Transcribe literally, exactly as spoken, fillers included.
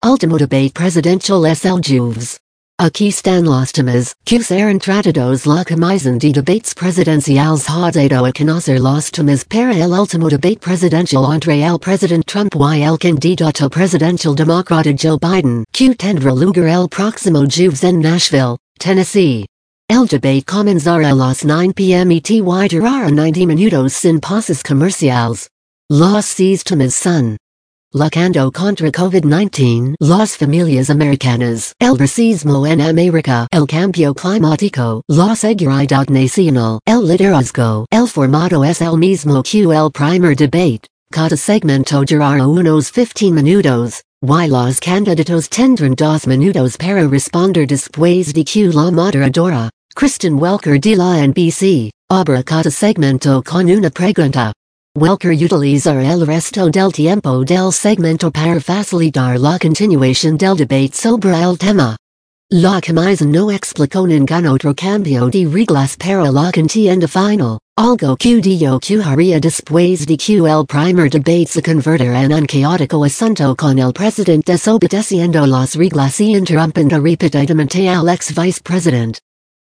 Ultimo debate presidential S L Juves. Aquí están los temas que serán tratados la comisión de debates presidenciales juzgado a conocer los temas para el último debate presidencial entre el presidente Trump y el candidato presidencial demócrata Joe Biden, que tendrá lugar el próximo jueves en Nashville, Tennessee. El debate comenzará a las nueve p m et durará noventa minutos sin pases comerciales. Los seis temas son: luchando contra COVID diecinueve, las familias americanas, el racismo en América, el cambio climático, la seguridad nacional, el liderazgo, el formato es el mismo que el primer debate. Cada segmento durará unos quince minutos, y los candidatos tendrán dos minutos para responder después de que la moderadora, Kristen Welker de la N B C, abra cada segmento con una pregunta. Welker utilizará el resto del tiempo del segmento para facilitar la continuación del debate sobre el tema. La comisión no explicó ningún otro cambio de reglas para la contienda final, algo que dio que haría después de que el primer debate se convirtiera en un caótico asunto con el presidente desobedeciendo las reglas y interrumpiendo repetidamente al ex vicepresidente.